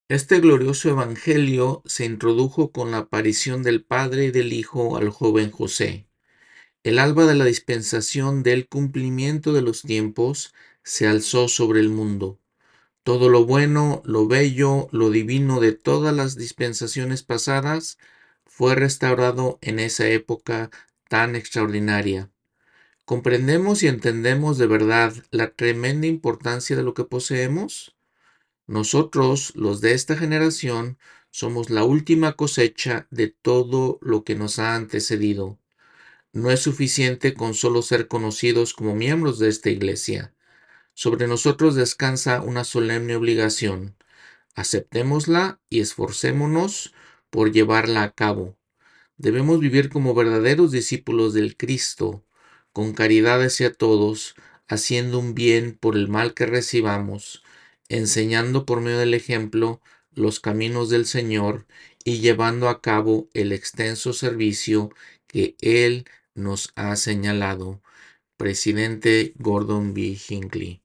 Este glorioso evangelio se introdujo con la aparición del Padre y del Hijo al joven José. El alba de la dispensación del cumplimiento de los tiempos se alzó sobre el mundo. Todo lo bueno, lo bello, lo divino de todas las dispensaciones pasadas fue restaurado en esa época tan extraordinaria. ¿Comprendemos y entendemos de verdad la tremenda importancia de lo que poseemos? Nosotros, los de esta generación, somos la última cosecha de todo lo que nos ha antecedido. No es suficiente con solo ser conocidos como miembros de esta iglesia. Sobre nosotros descansa una solemne obligación. Aceptémosla y esforcémonos por llevarla a cabo. Debemos vivir como verdaderos discípulos del Cristo, con caridad hacia todos, haciendo un bien por el mal que recibamos, enseñando por medio del ejemplo los caminos del Señor y llevando a cabo el extenso servicio que Él nos ha señalado. Presidente Gordon B. Hinckley.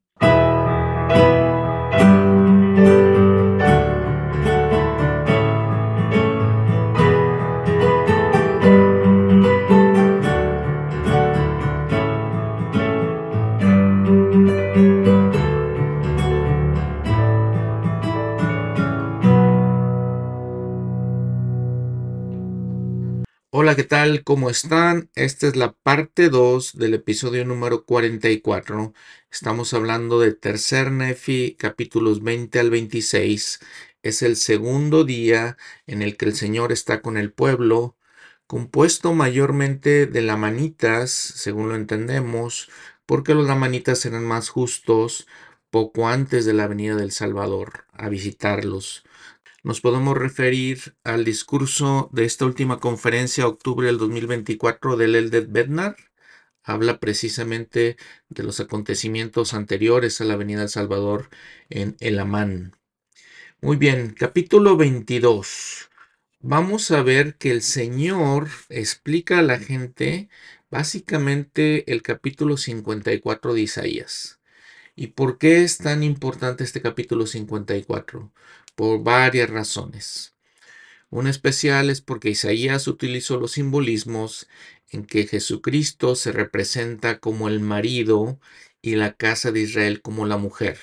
Hola, ¿qué tal? ¿Cómo están? Esta es la parte 2 del episodio número 44. Estamos hablando de Tercer Nefi, capítulos 20 al 26. Es el segundo día en el que el Señor está con el pueblo, compuesto mayormente de lamanitas, según lo entendemos, porque los lamanitas eran más justos poco antes de la venida del Salvador a visitarlos. Nos podemos referir al discurso de esta última conferencia, octubre del 2024, del Eldad Bednar. Habla precisamente de los acontecimientos anteriores a la venida del Salvador en El Amán. Muy bien, capítulo 22. Vamos a ver que el Señor explica a la gente básicamente el capítulo 54 de Isaías. ¿Y por qué es tan importante este capítulo 54? Por varias razones. Un especial es porque Isaías utilizó los simbolismos en que Jesucristo se representa como el marido y la casa de Israel como la mujer.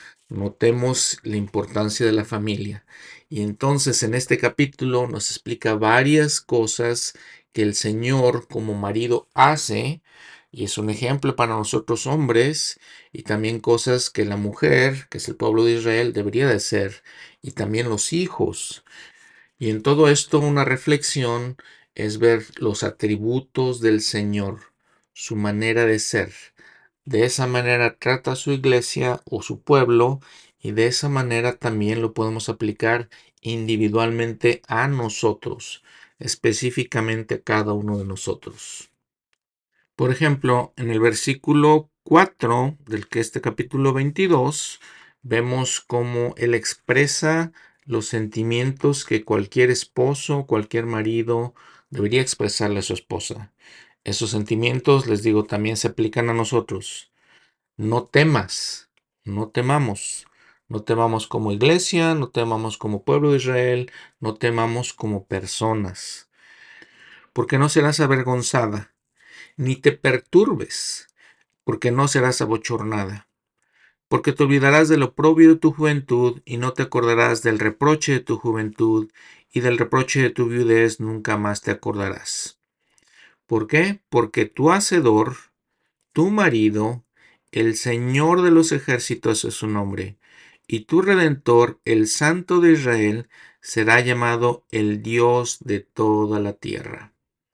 Notemos la importancia de la familia. Y entonces en este capítulo nos explica varias cosas que el Señor como marido hace, y es un ejemplo para nosotros hombres, y también cosas que la mujer, que es el pueblo de Israel, debería de hacer, y también los hijos. Y en todo esto una reflexión es ver los atributos del Señor, su manera de ser. De esa manera trata a su iglesia o su pueblo y de esa manera también lo podemos aplicar individualmente a nosotros, específicamente a cada uno de nosotros. Por ejemplo, en el versículo 4 del que este capítulo 22, vemos cómo él expresa los sentimientos que cualquier esposo, cualquier marido debería expresarle a su esposa. Esos sentimientos, les digo, también se aplican a nosotros. No temas, no temamos. No temamos como iglesia, no temamos como pueblo de Israel, no temamos como personas, porque no serás avergonzada ni te perturbes, porque no serás abochornada, porque te olvidarás del oprobio de tu juventud y no te acordarás del reproche de tu juventud y del reproche de tu viudez nunca más te acordarás. ¿Por qué? Porque tu Hacedor, tu marido, el Señor de los ejércitos es su nombre, y tu Redentor, el Santo de Israel, será llamado el Dios de toda la tierra.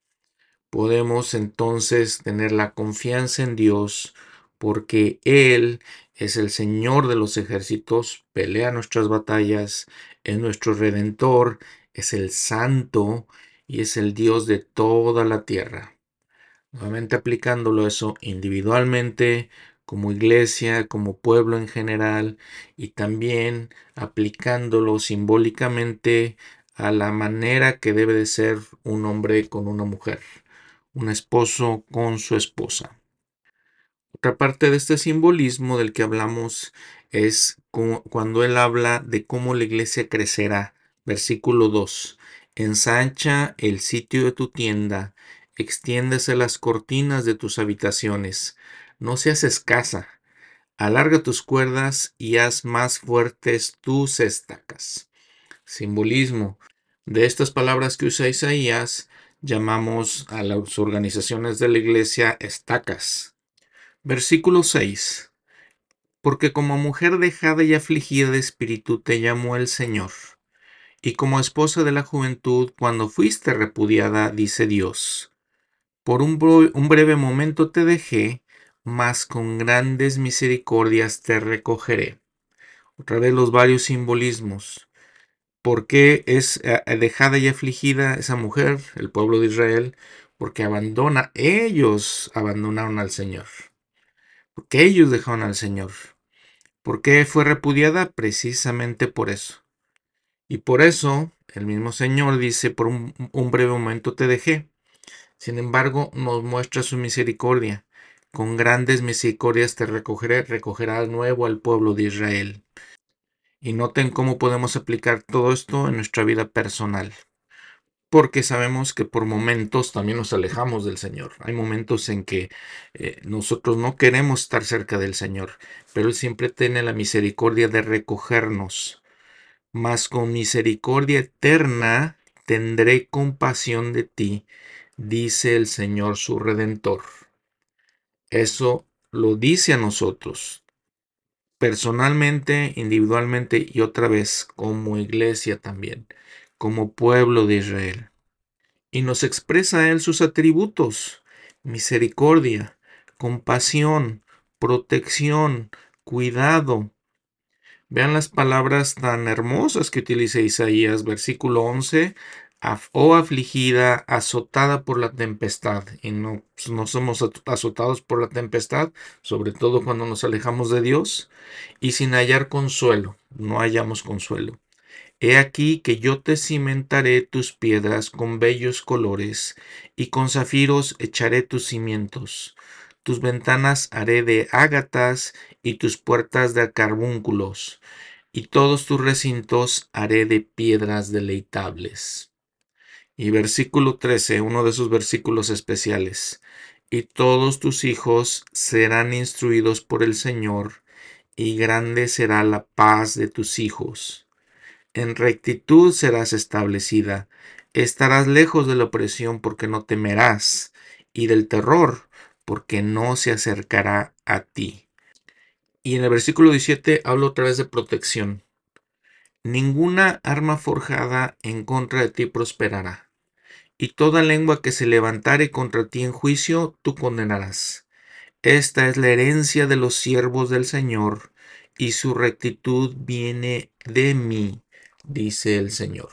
Podemos entonces tener la confianza en Dios porque Él es el Señor de los ejércitos, pelea nuestras batallas, es nuestro Redentor, es el Santo y es el Dios de toda la tierra. Nuevamente aplicándolo eso individualmente, como iglesia, como pueblo en general, y también aplicándolo simbólicamente a la manera que debe de ser un hombre con una mujer, un esposo con su esposa. Otra parte de este simbolismo del que hablamos es cuando él habla de cómo la iglesia crecerá. Versículo 2. Ensancha el sitio de tu tienda, extiéndese las cortinas de tus habitaciones. No seas escasa. Alarga tus cuerdas y haz más fuertes tus estacas. Simbolismo. De estas palabras que usa Isaías, llamamos a las organizaciones de la iglesia estacas. Versículo 6. Porque como mujer dejada y afligida de espíritu te llamó el Señor, y como esposa de la juventud cuando fuiste repudiada, dice Dios. Por un breve momento te dejé, mas con grandes misericordias te recogeré. Otra vez los varios simbolismos. ¿Por qué es dejada y afligida esa mujer, el pueblo de Israel? Porque ellos abandonaron al Señor. Porque ellos dejaron al Señor. ¿Por qué fue repudiada? Precisamente por eso. Y por eso el mismo Señor dice, por un breve momento te dejé. Sin embargo, nos muestra su misericordia. Con grandes misericordias te recogeré, recogerá de nuevo al pueblo de Israel. Y noten cómo podemos aplicar todo esto en nuestra vida personal. Porque sabemos que por momentos también nos alejamos del Señor. Hay momentos en que nosotros no queremos estar cerca del Señor, pero Él siempre tiene la misericordia de recogernos. Mas con misericordia eterna tendré compasión de ti, dice el Señor su Redentor. Eso lo dice a nosotros, personalmente, individualmente y otra vez como iglesia también, como pueblo de Israel. Y nos expresa a Él sus atributos: misericordia, compasión, protección, cuidado. Vean las palabras tan hermosas que utiliza Isaías, versículo 11. Oh afligida, azotada por la tempestad. Y no somos azotados por la tempestad, sobre todo cuando nos alejamos de Dios, y sin hallar consuelo, no hallamos consuelo. He aquí que yo te cimentaré tus piedras con bellos colores, y con zafiros echaré tus cimientos. Tus ventanas haré de ágatas, y tus puertas de carbúnculos, y todos tus recintos haré de piedras deleitables. Y versículo 13, uno de esos versículos especiales. Y todos tus hijos serán instruidos por el Señor, y grande será la paz de tus hijos. En rectitud serás establecida. Estarás lejos de la opresión porque no temerás, y del terror porque no se acercará a ti. Y en el versículo 17 habla otra vez de protección. Ninguna arma forjada en contra de ti prosperará, y toda lengua que se levantare contra ti en juicio, tú condenarás. Esta es la herencia de los siervos del Señor, y su rectitud viene de mí, dice el Señor.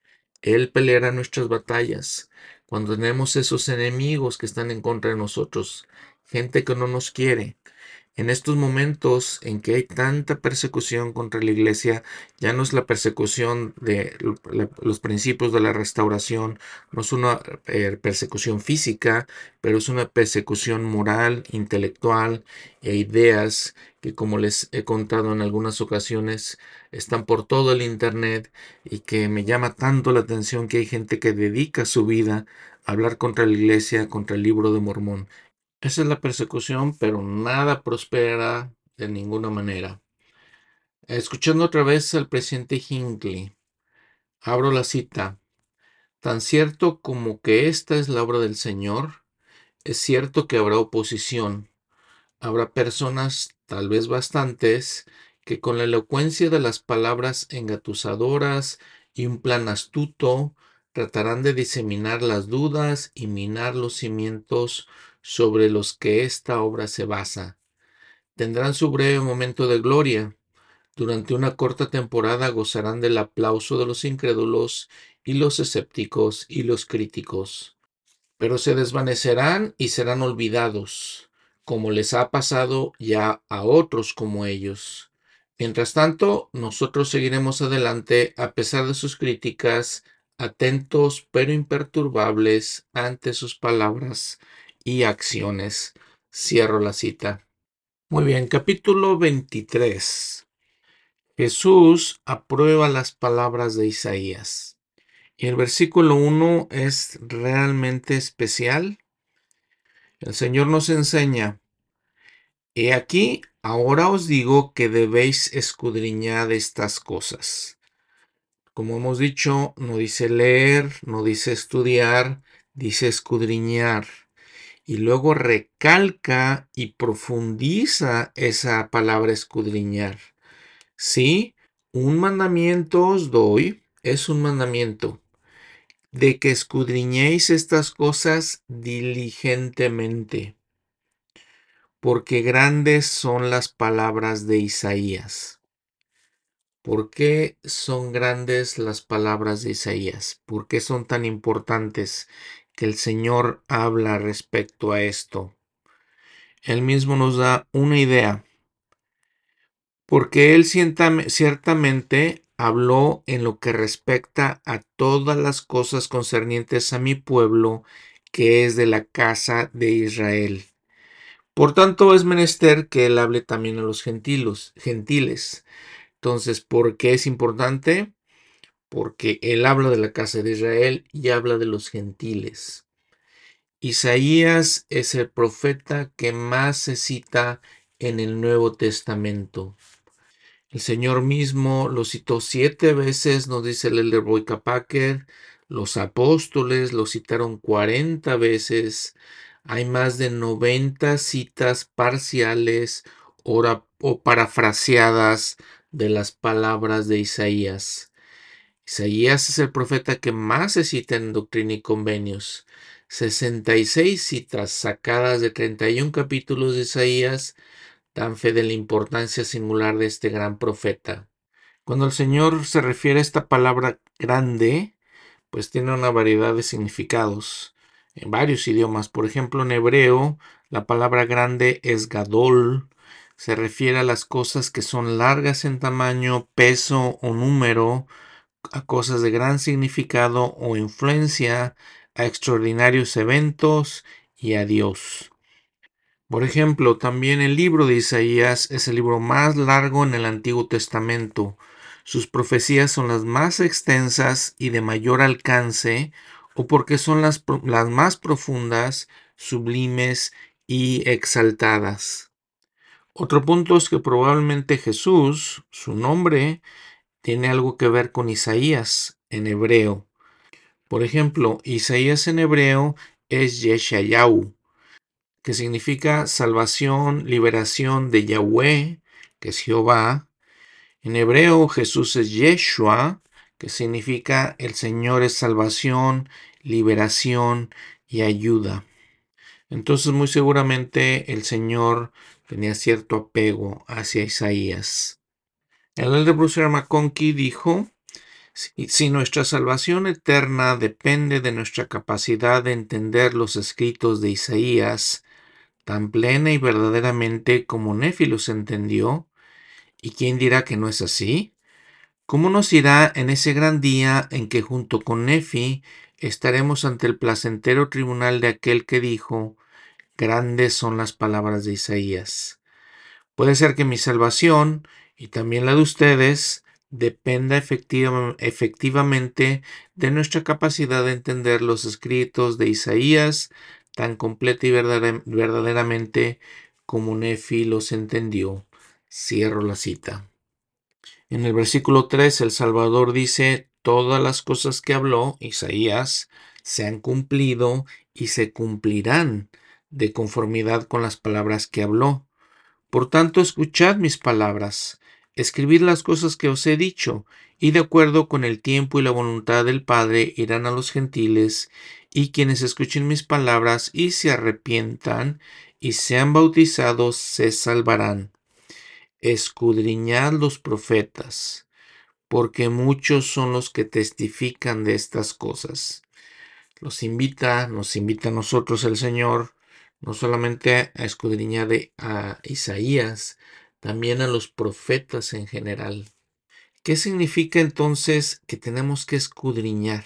Él peleará nuestras batallas cuando tenemos esos enemigos que están en contra de nosotros, gente que no nos quiere. En estos momentos en que hay tanta persecución contra la iglesia, ya no es la persecución de los principios de la restauración, no es una persecución física, pero es una persecución moral, intelectual e ideas que, como les he contado en algunas ocasiones, están por todo el internet, y que me llama tanto la atención que hay gente que dedica su vida a hablar contra la iglesia, contra el libro de Mormón. Esa es la persecución, pero nada prospera de ninguna manera. Escuchando otra vez al presidente Hinckley, abro la cita. Tan cierto como que esta es la obra del Señor, es cierto que habrá oposición. Habrá personas, tal vez bastantes, que con la elocuencia de las palabras engatusadoras y un plan astuto tratarán de diseminar las dudas y minar los cimientos sobre los que esta obra se basa. Tendrán su breve momento de gloria. Durante una corta temporada gozarán del aplauso de los incrédulos y los escépticos y los críticos, pero se desvanecerán y serán olvidados, como les ha pasado ya a otros como ellos. Mientras tanto, nosotros seguiremos adelante a pesar de sus críticas, atentos pero imperturbables ante sus palabras y acciones. Cierro la cita. Muy bien, capítulo 23. Jesús aprueba las palabras de Isaías. Y el versículo 1 es realmente especial. El Señor nos enseña: He aquí, ahora os digo que debéis escudriñar estas cosas. Como hemos dicho, no dice leer, no dice estudiar, dice escudriñar. Y luego recalca y profundiza esa palabra escudriñar. Sí, un mandamiento os doy, es un mandamiento, de que escudriñéis estas cosas diligentemente, porque grandes son las palabras de Isaías. ¿Por qué son grandes las palabras de Isaías? ¿Por qué son tan importantes que el Señor habla respecto a esto? Él mismo nos da una idea, porque Él ciertamente habló en lo que respecta a todas las cosas concernientes a mi pueblo, que es de la casa de Israel. Por tanto, es menester que Él hable también a los gentiles. Entonces, ¿por qué es importante? Porque Él habla de la casa de Israel y habla de los gentiles. Isaías es el profeta que más se cita en el Nuevo Testamento. El Señor mismo lo citó 7 veces, nos dice el Elder Boyd Packer. Los apóstoles lo citaron 40 veces. Hay más de 90 citas parciales o parafraseadas de las palabras de Isaías. Isaías es el profeta que más se cita en Doctrina y Convenios. 66 citas sacadas de 31 capítulos de Isaías dan fe de la importancia singular de este gran profeta. Cuando el Señor se refiere a esta palabra grande, pues tiene una variedad de significados en varios idiomas. Por ejemplo, en hebreo, la palabra grande es gadol. Se refiere a las cosas que son largas en tamaño, peso o número, a cosas de gran significado o influencia, a extraordinarios eventos y a Dios. Por ejemplo, también el libro de Isaías es el libro más largo en el Antiguo Testamento. Sus profecías son las más extensas y de mayor alcance, o porque son las más profundas, sublimes y exaltadas. Otro punto es que probablemente Jesús, su nombre, tiene algo que ver con Isaías en hebreo. Por ejemplo, Isaías en hebreo es Yeshayahu, que significa salvación, liberación de Yahweh, que es Jehová. En hebreo, Jesús es Yeshua, que significa el Señor es salvación, liberación y ayuda. Entonces, muy seguramente el Señor tenía cierto apego hacia Isaías. El elder Bruce R. McConkie dijo: si nuestra salvación eterna depende de nuestra capacidad de entender los escritos de Isaías, tan plena y verdaderamente como Nefi los entendió, ¿y quién dirá que no es así? ¿Cómo nos irá en ese gran día en que junto con Nefi estaremos ante el placentero tribunal de aquel que dijo: Grandes son las palabras de Isaías? Puede ser que mi salvación, y también la de ustedes, dependa efectivamente de nuestra capacidad de entender los escritos de Isaías tan completa y verdaderamente como Nefi los entendió. Cierro la cita. En el versículo 3, el Salvador dice: Todas las cosas que habló Isaías se han cumplido y se cumplirán de conformidad con las palabras que habló. Por tanto, escuchad mis palabras, escribid las cosas que os he dicho, y de acuerdo con el tiempo y la voluntad del Padre irán a los gentiles, y quienes escuchen mis palabras y se arrepientan y sean bautizados se salvarán. Escudriñad los profetas, porque muchos son los que testifican de estas cosas. Nos invita a nosotros el Señor, no solamente a escudriñar a Isaías, también a los profetas en general. ¿Qué significa entonces que tenemos que escudriñar?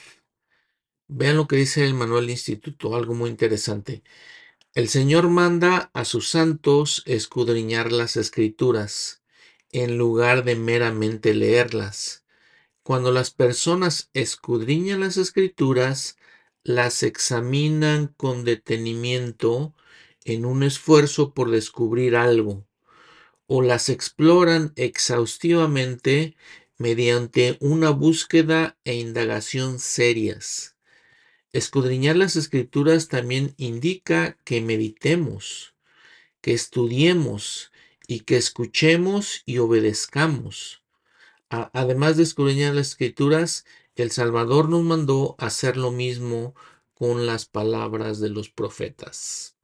Vean lo que dice el manual de instituto, algo muy interesante. El Señor manda a sus santos escudriñar las escrituras. en lugar de meramente leerlas. Cuando las personas escudriñan las escrituras, las examinan con detenimiento en un esfuerzo por descubrir algo, o las exploran exhaustivamente mediante una búsqueda e indagación serias. Escudriñar las escrituras también indica que meditemos, que estudiemos y que escuchemos y obedezcamos. Además de escudriñar las escrituras, el Salvador nos mandó a hacer lo mismo con las palabras de los profetas.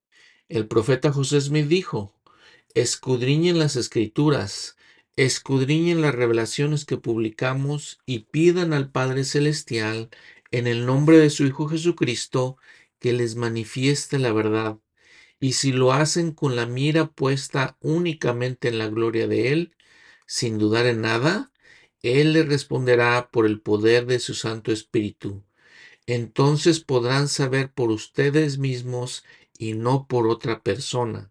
El profeta José Smith dijo: escudriñen las escrituras, escudriñen las revelaciones que publicamos y pidan al Padre Celestial, en el nombre de su Hijo Jesucristo, que les manifieste la verdad. Y si lo hacen con la mira puesta únicamente en la gloria de Él, sin dudar en nada, Él les responderá por el poder de su Santo Espíritu. Entonces podrán saber por ustedes mismos y no por otra persona.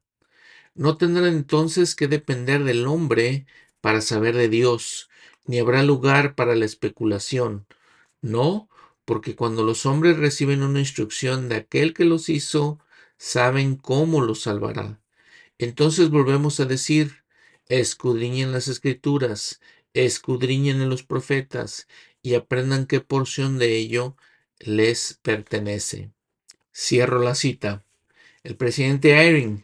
No tendrán entonces que depender del hombre para saber de Dios, ni habrá lugar para la especulación. No, porque cuando los hombres reciben una instrucción de aquel que los hizo, saben cómo los salvará. Entonces volvemos a decir: escudriñen las escrituras, escudriñen en los profetas y aprendan qué porción de ello les pertenece. Cierro la cita. El presidente Eyring.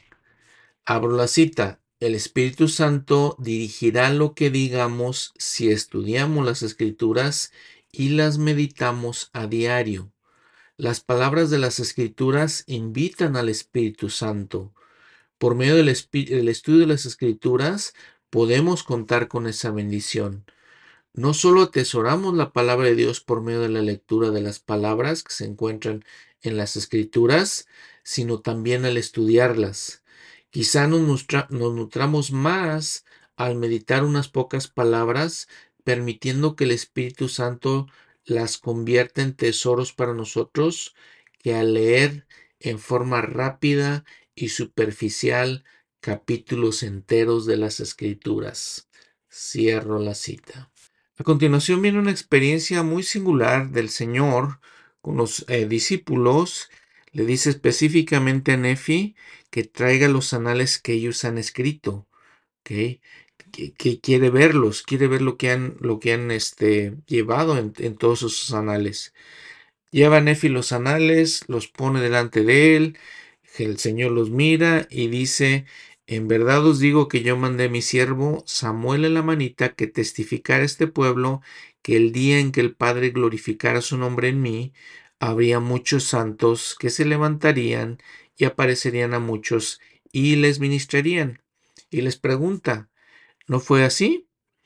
Abro la cita. El Espíritu Santo dirigirá lo que digamos si estudiamos las Escrituras y las meditamos a diario. Las palabras de las Escrituras invitan al Espíritu Santo. Por medio del estudio de las Escrituras podemos contar con esa bendición. No solo atesoramos la palabra de Dios por medio de la lectura de las palabras que se encuentran en las Escrituras, sino también al estudiarlas. Quizá nos nutramos más al meditar unas pocas palabras, permitiendo que el Espíritu Santo las convierta en tesoros para nosotros, que al leer en forma rápida y superficial capítulos enteros de las Escrituras. Cierro la cita. A continuación viene una experiencia muy singular del Señor con los discípulos. Le dice específicamente a Nefi que traiga los anales que ellos han escrito, ¿ok? Que quiere ver lo que han llevado en todos esos anales. Lleva Nefi los anales, los pone delante de él, el Señor los mira y dice: en verdad os digo que yo mandé a mi siervo Samuel en la manita que testificara a este pueblo que el día en que el Padre glorificara su nombre en mí, habría muchos santos que se levantarían y aparecerían a muchos y les ministrarían. Y les pregunta: ¿no fue así?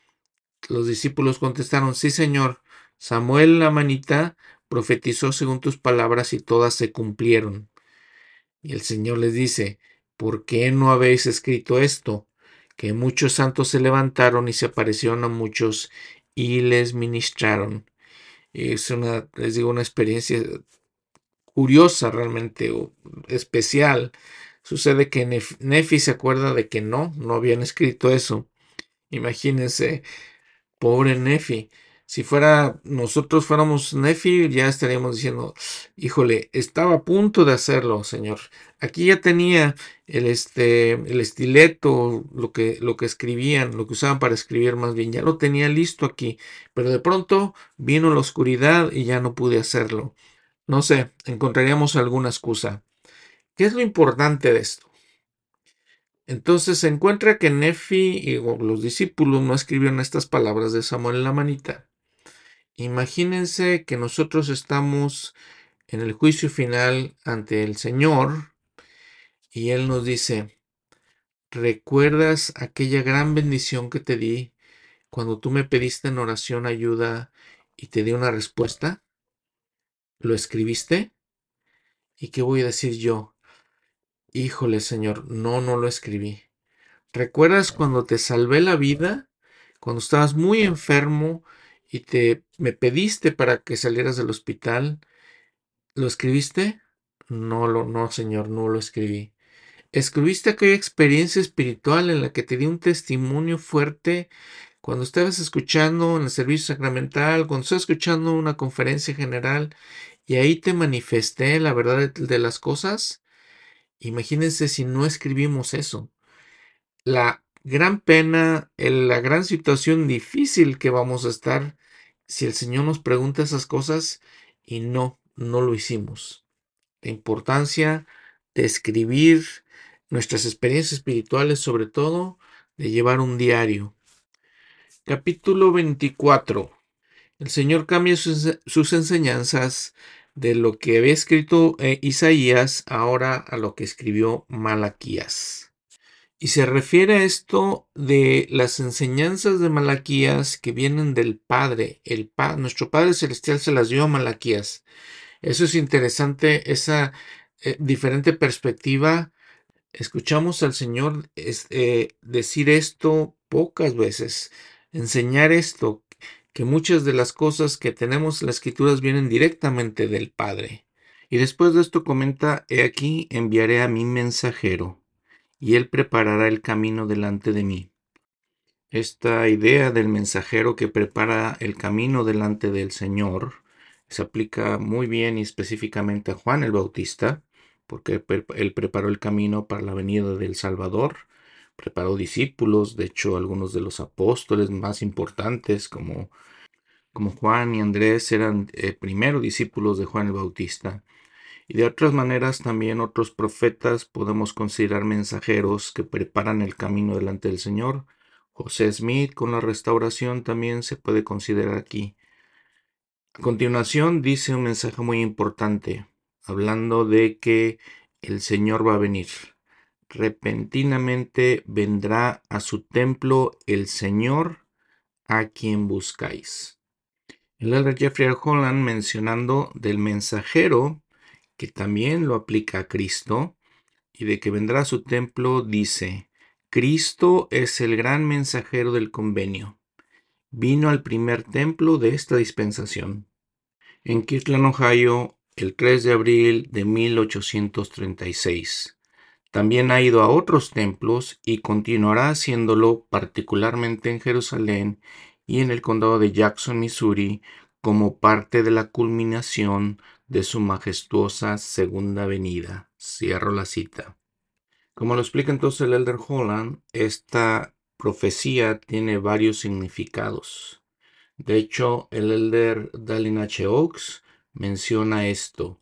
Los discípulos contestaron: sí, Señor. Samuel la manita profetizó según tus palabras y todas se cumplieron. Y el Señor les dice: ¿por qué no habéis escrito esto? Que muchos santos se levantaron y se aparecieron a muchos y les ministraron. Es les digo, una experiencia curiosa realmente, o especial. Sucede que Nefi se acuerda de que no habían escrito eso. Imagínense. Pobre Nefi. Si nosotros fuéramos Nefi, ya estaríamos diciendo: híjole, estaba a punto de hacerlo, Señor. Aquí ya tenía el estileto, lo que escribían, lo que usaban para escribir más bien, ya lo tenía listo aquí. Pero de pronto vino la oscuridad y ya no pude hacerlo. No sé, encontraríamos alguna excusa. ¿Qué es lo importante de esto? Entonces se encuentra que Nefi y los discípulos no escribieron estas palabras de Samuel en la manita. Imagínense que nosotros estamos en el juicio final ante el Señor y Él nos dice: ¿recuerdas aquella gran bendición que te di cuando tú me pediste en oración ayuda y te di una respuesta? ¿Lo escribiste? ¿Y qué voy a decir yo? Híjole, Señor, no lo escribí. ¿Recuerdas cuando te salvé la vida? Cuando estabas muy enfermo y me pediste para que salieras del hospital. ¿Lo escribiste? No, Señor, no lo escribí. ¿Escribiste aquella experiencia espiritual en la que te di un testimonio fuerte cuando estabas escuchando en el servicio sacramental, cuando estabas escuchando una conferencia general y ahí te manifesté la verdad de las cosas? Imagínense si no escribimos eso. La gran pena, la gran situación difícil que vamos a estar si el Señor nos pregunta esas cosas y no lo hicimos. La importancia de escribir nuestras experiencias espirituales, sobre todo de llevar un diario. Capítulo 24. El Señor cambia sus enseñanzas de lo que había escrito Isaías ahora a lo que escribió Malaquías. Y se refiere a esto de las enseñanzas de Malaquías que vienen del Padre. Nuestro Padre Celestial se las dio a Malaquías. Eso es interesante, esa diferente perspectiva. Escuchamos al Señor decir esto pocas veces, enseñar esto, que muchas de las cosas que tenemos en las Escrituras vienen directamente del Padre. Y después de esto comenta, he aquí enviaré a mi mensajero, y él preparará el camino delante de mí. Esta idea del mensajero que prepara el camino delante del Señor se aplica muy bien y específicamente a Juan el Bautista, porque él preparó el camino para la venida del Salvador, preparó discípulos, de hecho algunos de los apóstoles más importantes como Juan y Andrés eran primero discípulos de Juan el Bautista. Y de otras maneras también otros profetas podemos considerar mensajeros que preparan el camino delante del Señor. José Smith con la restauración también se puede considerar aquí. A continuación dice un mensaje muy importante, hablando de que el Señor va a venir. Repentinamente vendrá a su templo el Señor a quien buscáis. El elder Jeffrey R. Holland, mencionando del mensajero que también lo aplica a Cristo y de que vendrá a su templo, dice: Cristo es el gran mensajero del convenio. Vino al primer templo de esta dispensación. En Kirtland, Ohio, el 3 de abril de 1836. También ha ido a otros templos y continuará haciéndolo, particularmente en Jerusalén y en el condado de Jackson, Missouri, como parte de la culminación de su majestuosa segunda venida. Cierro la cita. Como lo explica entonces el elder Holland, esta profecía tiene varios significados. De hecho, el elder Dallin H. Oaks menciona esto: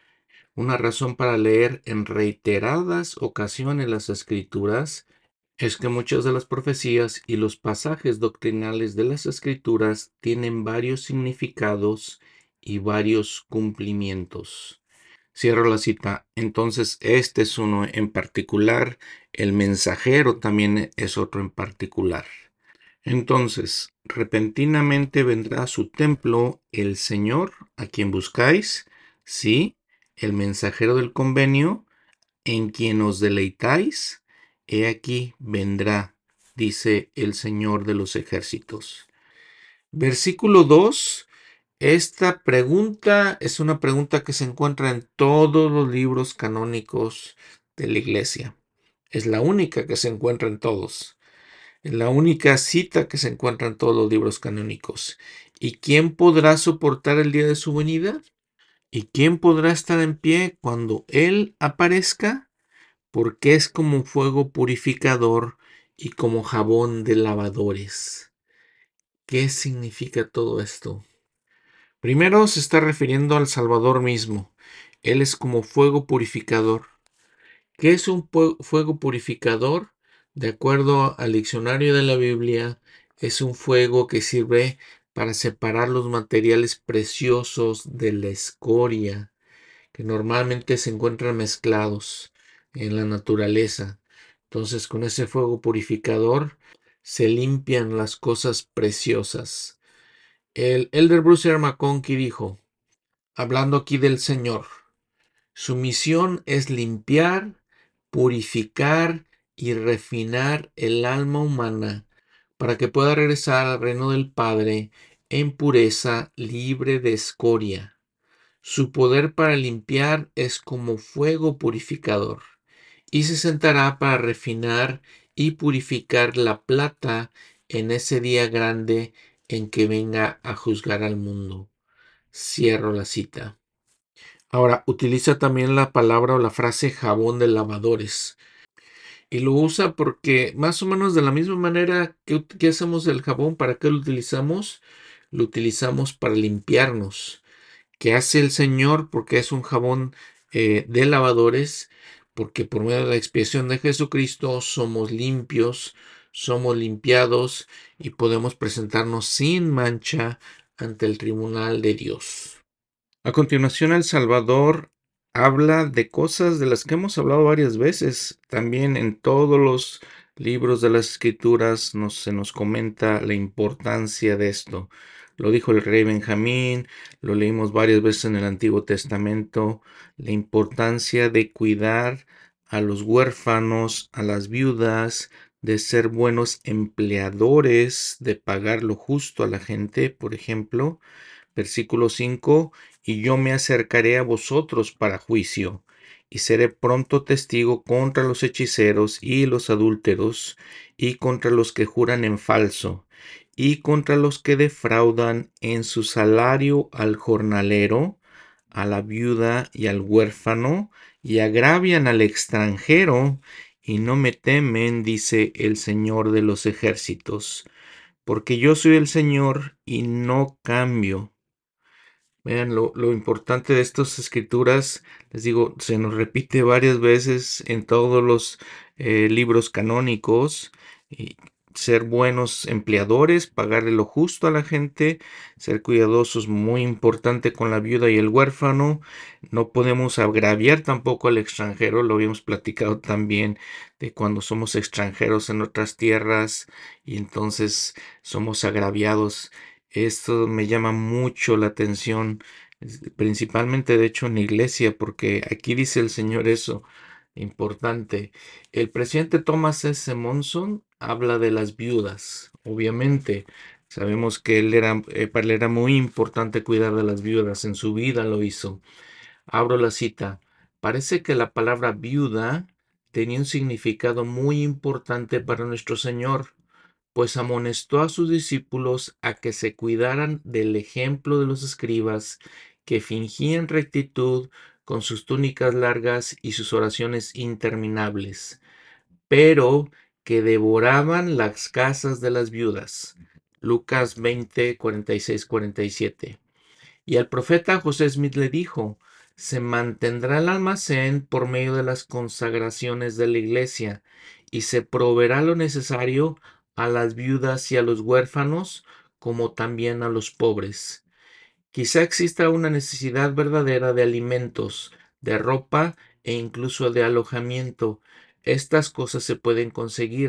una razón para leer en reiteradas ocasiones las Escrituras es que muchas de las profecías y los pasajes doctrinales de las Escrituras tienen varios significados y varios cumplimientos. Cierro la cita. Entonces, este es uno en particular. El mensajero también es otro en particular. Entonces, repentinamente vendrá a su templo el Señor, a quien buscáis, sí, el mensajero del convenio, en quien os deleitáis. He aquí vendrá, dice el Señor de los ejércitos. Versículo 2. Esta pregunta es una pregunta que se encuentra en todos los libros canónicos de la Iglesia. Es la única que se encuentra en todos. Es la única cita que se encuentra en todos los libros canónicos. ¿Y quién podrá soportar el día de su venida? ¿Y quién podrá estar en pie cuando Él aparezca? Porque es como fuego purificador y como jabón de lavadores. ¿Qué significa todo esto? Primero se está refiriendo al Salvador mismo. Él es como fuego purificador. ¿Qué es un fuego purificador? De acuerdo al diccionario de la Biblia, es un fuego que sirve para separar los materiales preciosos de la escoria, que normalmente se encuentran mezclados en la naturaleza. Entonces, con ese fuego purificador se limpian las cosas preciosas. El elder Bruce R. McConkie dijo, hablando aquí del Señor: su misión es limpiar, purificar y refinar el alma humana para que pueda regresar al reino del Padre en pureza, libre de escoria. Su poder para limpiar es como fuego purificador y se sentará para refinar y purificar la plata en ese día grande en que venga a juzgar al mundo. Cierro la cita. Ahora, utiliza también la palabra o la frase jabón de lavadores. Y lo usa porque más o menos de la misma manera que hacemos el jabón, ¿para qué lo utilizamos? Lo utilizamos para limpiarnos. ¿Qué hace el Señor? Porque es un jabón de lavadores, porque por medio de la expiación de Jesucristo somos limpios, somos limpiados y podemos presentarnos sin mancha ante el tribunal de Dios. A continuación, El Salvador habla de cosas de las que hemos hablado varias veces. También en todos los libros de las Escrituras se nos comenta la importancia de esto. Lo dijo el rey Benjamín, lo leímos varias veces en el Antiguo Testamento, la importancia de cuidar a los huérfanos, a las viudas, de ser buenos empleadores, de pagar lo justo a la gente, por ejemplo. Versículo 5: y yo me acercaré a vosotros para juicio, y seré pronto testigo contra los hechiceros y los adúlteros, y contra los que juran en falso, y contra los que defraudan en su salario al jornalero, a la viuda y al huérfano, y agravian al extranjero, y no me temen, dice el Señor de los ejércitos, porque yo soy el Señor y no cambio. Vean lo importante de estas escrituras, les digo, se nos repite varias veces en todos los libros canónicos. Y ser buenos empleadores, pagarle lo justo a la gente, ser cuidadosos, muy importante con la viuda y el huérfano. No podemos agraviar tampoco al extranjero, lo habíamos platicado también de cuando somos extranjeros en otras tierras y entonces somos agraviados. Esto me llama mucho la atención, principalmente de hecho en la iglesia, porque aquí dice el Señor eso, importante. El presidente Thomas S. Monson habla de las viudas, obviamente. Sabemos que para él era muy importante cuidar de las viudas, en su vida lo hizo. Abro la cita. Parece que la palabra viuda tenía un significado muy importante para nuestro Señor, pues amonestó a sus discípulos a que se cuidaran del ejemplo de los escribas, que fingían rectitud con sus túnicas largas y sus oraciones interminables, pero que devoraban las casas de las viudas. Lucas 20, 46, 47. Y al profeta José Smith le dijo: se mantendrá el almacén por medio de las consagraciones de la iglesia, y se proveerá lo necesario a las viudas y a los huérfanos, como también a los pobres. Quizá exista una necesidad verdadera de alimentos, de ropa e incluso de alojamiento. Estas cosas se pueden conseguir,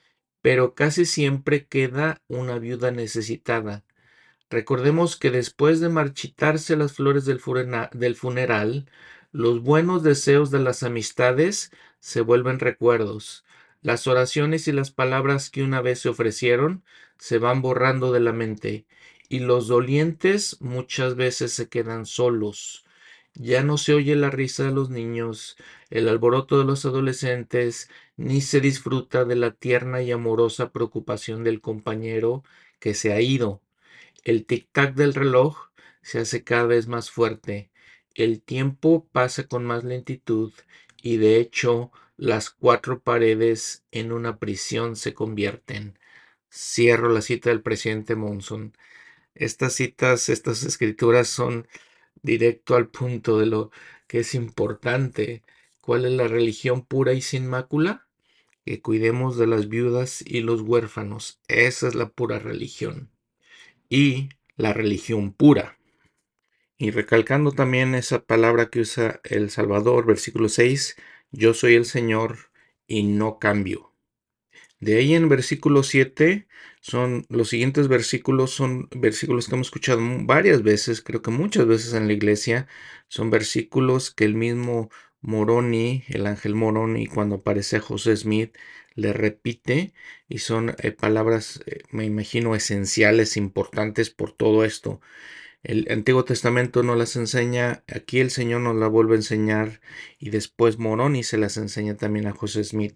pero casi siempre queda una viuda necesitada. Recordemos que después de marchitarse las flores del funeral, los buenos deseos de las amistades se vuelven recuerdos. Las oraciones y las palabras que una vez se ofrecieron se van borrando de la mente, y los dolientes muchas veces se quedan solos. Ya no se oye la risa de los niños, el alboroto de los adolescentes, ni se disfruta de la tierna y amorosa preocupación del compañero que se ha ido. El tic-tac del reloj se hace cada vez más fuerte, el tiempo pasa con más lentitud y de hecho las cuatro paredes en una prisión se convierten. Cierro la cita del presidente Monson. Estas citas, estas escrituras son directo al punto de lo que es importante. ¿Cuál es la religión pura y sin mácula? Que cuidemos de las viudas y los huérfanos. Esa es la pura religión. Y la religión pura. Y recalcando también esa palabra que usa el Salvador, versículo 6: yo soy el Señor y no cambio. De ahí en versículo 7, los siguientes versículos son versículos que hemos escuchado varias veces, creo que muchas veces en la iglesia. Son versículos que el mismo Moroni, el ángel Moroni, cuando aparece a José Smith, le repite, y son palabras, me imagino, esenciales, importantes por todo esto. El Antiguo Testamento nos las enseña, aquí el Señor nos la vuelve a enseñar y después Moroni se las enseña también a José Smith.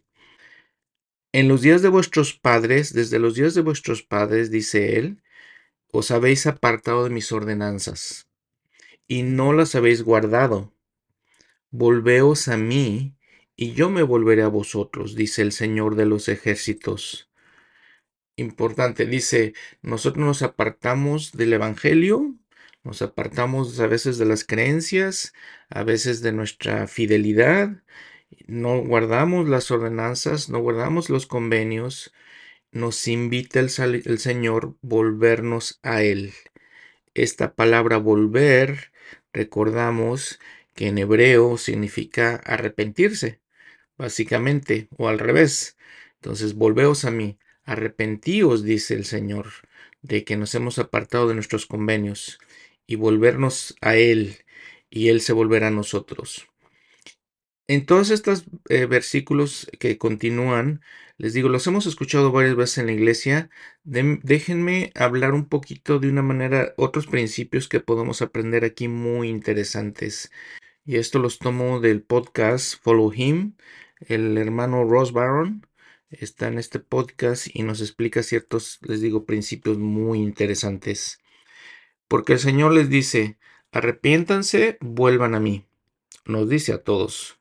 En los días de vuestros padres, desde los días de vuestros padres, dice él, os habéis apartado de mis ordenanzas y no las habéis guardado. Volveos a mí y yo me volveré a vosotros, dice el Señor de los ejércitos. Importante, dice, nosotros nos apartamos del Evangelio, nos apartamos a veces de las creencias, a veces de nuestra fidelidad, no guardamos las ordenanzas, no guardamos los convenios, nos invita el Señor volvernos a Él. Esta palabra volver, recordamos que en hebreo significa arrepentirse básicamente, o al revés. Entonces, volveos a mí, arrepentíos, dice el Señor, de que nos hemos apartado de nuestros convenios, y volvernos a Él, y Él se volverá a nosotros. En todos estos versículos que continúan, les digo, los hemos escuchado varias veces en la iglesia. Déjenme hablar un poquito de una manera, otros principios que podemos aprender aquí muy interesantes. Y esto los tomo del podcast Follow Him. El hermano Ross Barron está en este podcast y nos explica ciertos, les digo, principios muy interesantes. Porque el Señor les dice, arrepiéntanse, vuelvan a mí. Nos dice a todos.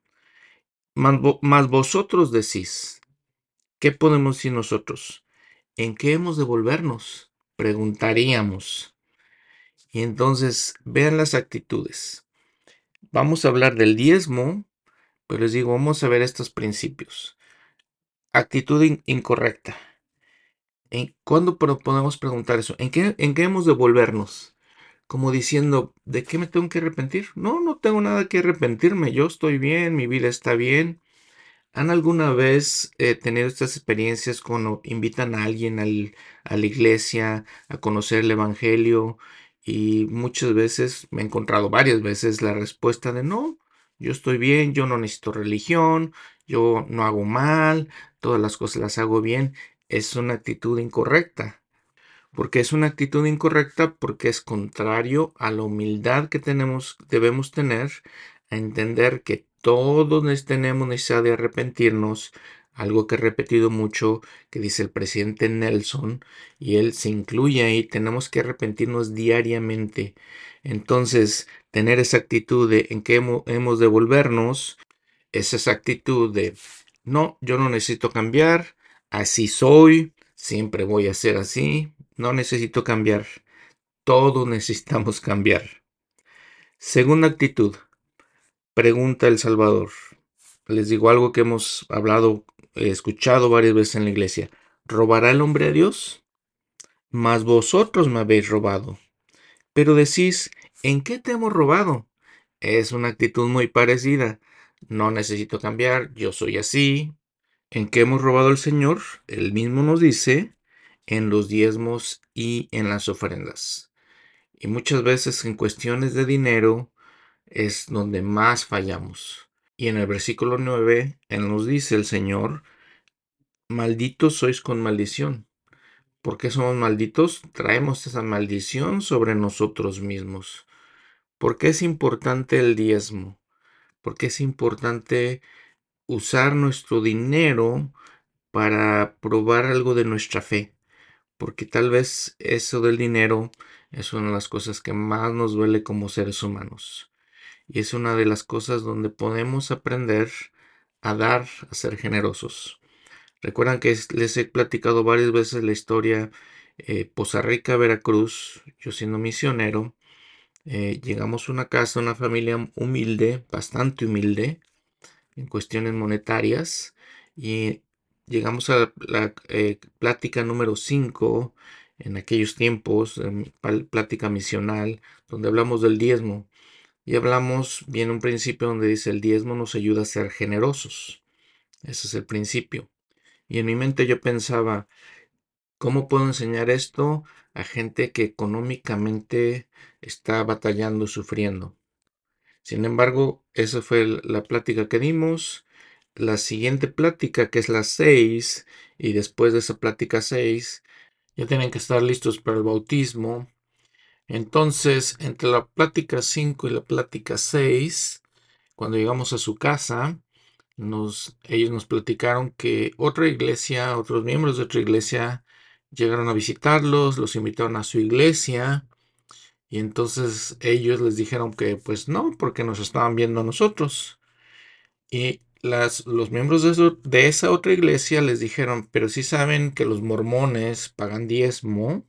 Mas vosotros decís, ¿qué podemos decir nosotros? ¿En qué hemos de volvernos? Preguntaríamos. Y entonces, vean las actitudes. Vamos a hablar del diezmo. Pero les digo, vamos a ver estos principios. Actitud incorrecta. ¿Cuándo podemos preguntar eso? ¿En qué hemos de volvernos? Como diciendo, ¿de qué me tengo que arrepentir? No, no tengo nada que arrepentirme. Yo estoy bien, mi vida está bien. ¿Han alguna vez tenido estas experiencias cuando invitan a alguien a la iglesia a conocer el Evangelio? Y muchas veces, me he encontrado varias veces la respuesta de no, yo estoy bien, yo no necesito religión, yo no hago mal, todas las cosas las hago bien. Es una actitud incorrecta. Porque es una actitud incorrecta porque es contrario a la humildad que debemos tener, a entender que todos tenemos necesidad de arrepentirnos, algo que he repetido mucho, que dice el presidente Nelson, y él se incluye ahí, tenemos que arrepentirnos diariamente. Entonces, tener esa actitud de en que hemos de volvernos, es esa actitud de, no, yo no necesito cambiar, así soy, siempre voy a ser así, no necesito cambiar, todos necesitamos cambiar. Segunda actitud, pregunta el Salvador. Les digo algo que hemos hablado, escuchado varias veces en la iglesia. ¿Robará el hombre a Dios? Mas vosotros me habéis robado. Pero decís, ¿en qué te hemos robado? Es una actitud muy parecida. No necesito cambiar, yo soy así. ¿En qué hemos robado al Señor? Él mismo nos dice, en los diezmos y en las ofrendas. Y muchas veces en cuestiones de dinero es donde más fallamos. Y en el versículo 9, Él nos dice el Señor, malditos sois con maldición. ¿Por qué somos malditos? Traemos esa maldición sobre nosotros mismos. ¿Por qué es importante el diezmo? ¿Por qué es importante usar nuestro dinero para probar algo de nuestra fe? Porque tal vez eso del dinero es una de las cosas que más nos duele como seres humanos. Y es una de las cosas donde podemos aprender a dar, a ser generosos. Recuerdan que les he platicado varias veces la historia, Poza Rica, Veracruz, yo siendo misionero, llegamos a una casa, una familia humilde, bastante humilde, en cuestiones monetarias, y llegamos a la plática número 5 en aquellos tiempos, plática misional, donde hablamos del diezmo. Y hablamos bien un principio donde dice el diezmo nos ayuda a ser generosos. Ese es el principio. Y en mi mente yo pensaba, ¿cómo puedo enseñar esto a gente que económicamente está batallando, sufriendo? Sin embargo, esa fue la plática que dimos. La siguiente plática, que es la 6, y después de esa plática 6, ya tienen que estar listos para el bautismo. Entonces, entre la plática 5 y la plática 6, cuando llegamos a su casa, ellos nos platicaron que otra iglesia, otros miembros de otra iglesia llegaron a visitarlos, los invitaron a su iglesia y entonces ellos les dijeron que pues no, porque nos estaban viendo a nosotros. Y los miembros de esa otra iglesia les dijeron, pero sí saben que los mormones pagan diezmo.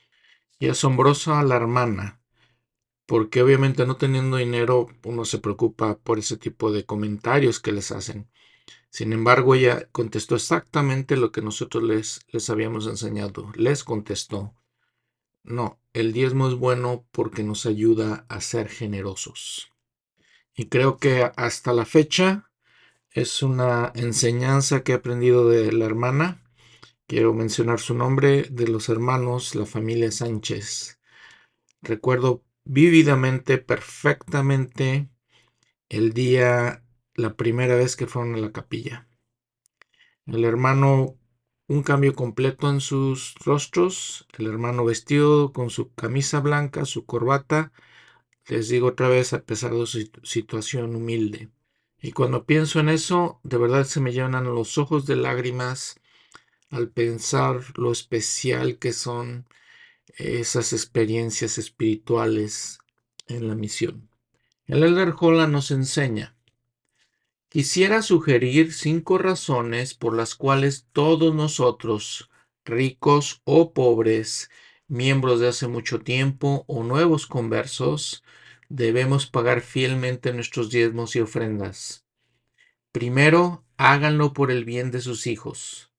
Y asombroso a la hermana, porque obviamente no teniendo dinero uno se preocupa por ese tipo de comentarios que les hacen. Sin embargo, ella contestó exactamente lo que nosotros les habíamos enseñado. Les contestó, no, el diezmo es bueno porque nos ayuda a ser generosos. Y creo que hasta la fecha es una enseñanza que he aprendido de la hermana. Quiero mencionar su nombre, de los hermanos, la familia Sánchez. Recuerdo vívidamente, perfectamente, el día, la primera vez que fueron a la capilla. El hermano, un cambio completo en sus rostros, el hermano vestido con su camisa blanca, su corbata, les digo otra vez, a pesar de su situación humilde. Y cuando pienso en eso, de verdad se me llenan los ojos de lágrimas al pensar lo especial que son esas experiencias espirituales en la misión. El Elder Holland nos enseña: quisiera sugerir 5 razones por las cuales todos nosotros, ricos o pobres, miembros de hace mucho tiempo o nuevos conversos, debemos pagar fielmente nuestros diezmos y ofrendas. Primero, háganlo por el bien de sus hijos.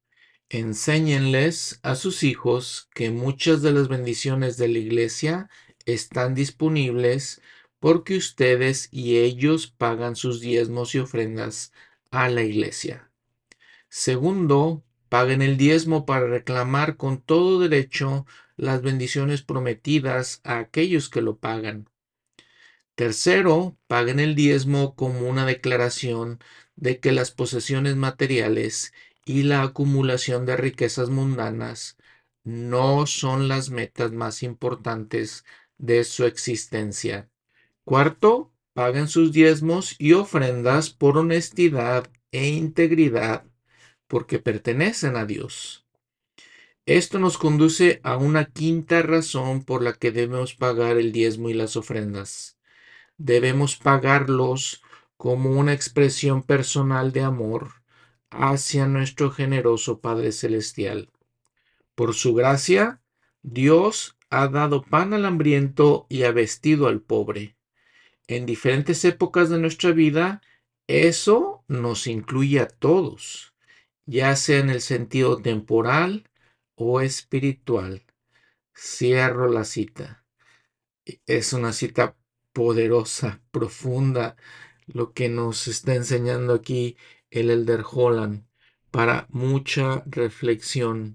Enséñenles a sus hijos que muchas de las bendiciones de la iglesia están disponibles porque ustedes y ellos pagan sus diezmos y ofrendas a la iglesia. Segundo, paguen el diezmo para reclamar con todo derecho las bendiciones prometidas a aquellos que lo pagan. Tercero, paguen el diezmo como una declaración de que las posesiones materiales y la acumulación de riquezas mundanas no son las metas más importantes de su existencia. Cuarto, paguen sus diezmos y ofrendas por honestidad e integridad, porque pertenecen a Dios. Esto nos conduce a una quinta razón por la que debemos pagar el diezmo y las ofrendas. Debemos pagarlos como una expresión personal de amor hacia nuestro generoso Padre Celestial. Por su gracia, Dios ha dado pan al hambriento y ha vestido al pobre. En diferentes épocas de nuestra vida, eso nos incluye a todos, ya sea en el sentido temporal o espiritual. Cierro la cita. Es una cita poderosa, profunda, lo que nos está enseñando aquí el Elder Holland, para mucha reflexión.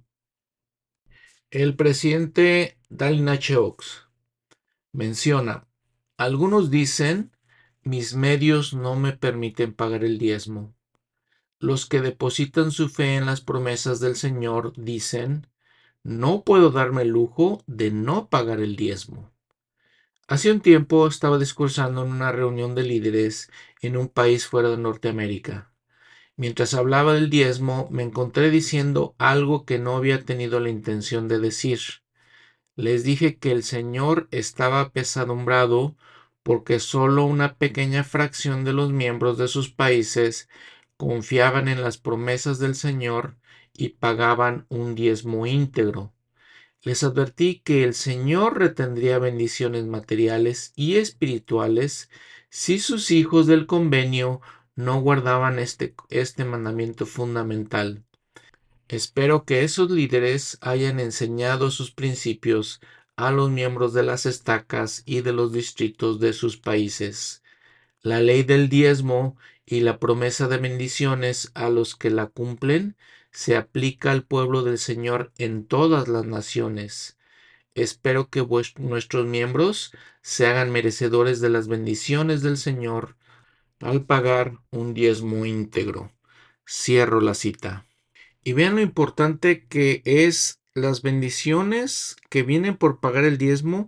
El presidente Dallin H. Oaks menciona: algunos dicen, mis medios no me permiten pagar el diezmo. Los que depositan su fe en las promesas del Señor dicen, no puedo darme el lujo de no pagar el diezmo. Hace un tiempo estaba discursando en una reunión de líderes en un país fuera de Norteamérica. Mientras hablaba del diezmo, me encontré diciendo algo que no había tenido la intención de decir. Les dije que el Señor estaba apesadumbrado porque solo una pequeña fracción de los miembros de sus países confiaban en las promesas del Señor y pagaban un diezmo íntegro. Les advertí que el Señor retendría bendiciones materiales y espirituales si sus hijos del convenio no guardaban este mandamiento fundamental. Espero que esos líderes hayan enseñado sus principios a los miembros de las estacas y de los distritos de sus países. La ley del diezmo y la promesa de bendiciones a los que la cumplen se aplica al pueblo del Señor en todas las naciones. Espero que nuestros miembros se hagan merecedores de las bendiciones del Señor al pagar un diezmo íntegro. Cierro la cita. Y vean lo importante que es: las bendiciones que vienen por pagar el diezmo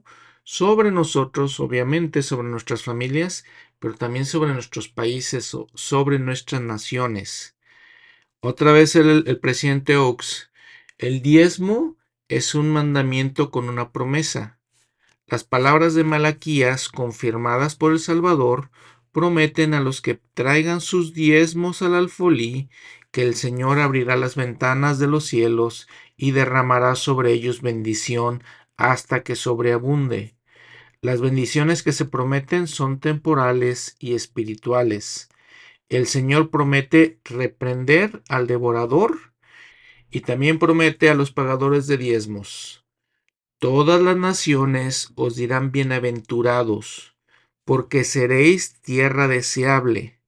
sobre nosotros, obviamente sobre nuestras familias, pero también sobre nuestros países o sobre nuestras naciones. Otra vez el presidente Oaks, el diezmo es un mandamiento con una promesa. Las palabras de Malaquías, confirmadas por el Salvador, prometen a los que traigan sus diezmos al alfolí que el Señor abrirá las ventanas de los cielos y derramará sobre ellos bendición hasta que sobreabunde. Las bendiciones que se prometen son temporales y espirituales. El Señor promete reprender al devorador y también promete a los pagadores de diezmos. Todas las naciones os dirán bienaventurados, porque seréis tierra deseable.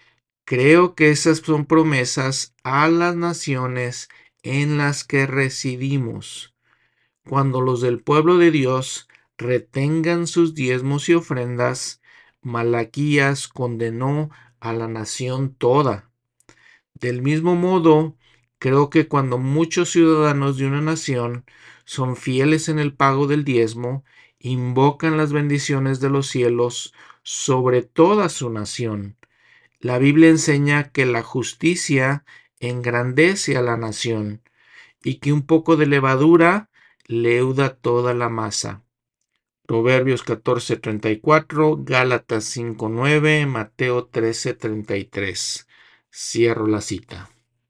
Creo que esas son promesas a las naciones en las que residimos. Cuando los del pueblo de Dios retengan sus diezmos y ofrendas, Malaquías condenó a la nación toda. Del mismo modo, creo que cuando muchos ciudadanos de una nación son fieles en el pago del diezmo, invocan las bendiciones de los cielos sobre toda su nación. La Biblia enseña que la justicia engrandece a la nación y que un poco de levadura leuda toda la masa. Proverbios 14:34, Gálatas 5:9, Mateo 13:33. Cierro la cita.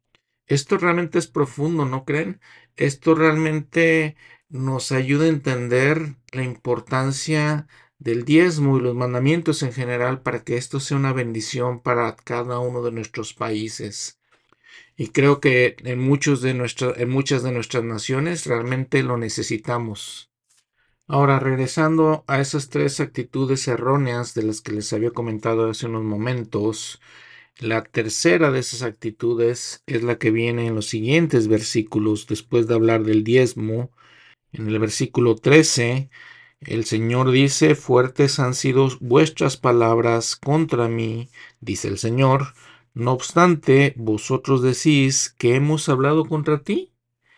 Esto realmente es profundo, ¿no creen? Esto realmente nos ayuda a entender la importancia del diezmo y los mandamientos en general para que esto sea una bendición para cada uno de nuestros países. Y creo que en muchas de nuestras naciones realmente lo necesitamos. Ahora, regresando a esas tres actitudes erróneas de las que les había comentado hace unos momentos, la tercera de esas actitudes es la que viene en los siguientes versículos, después de hablar del diezmo. En el versículo 13, el Señor dice: fuertes han sido vuestras palabras contra mí, dice el Señor. No obstante, vosotros decís que hemos hablado contra ti.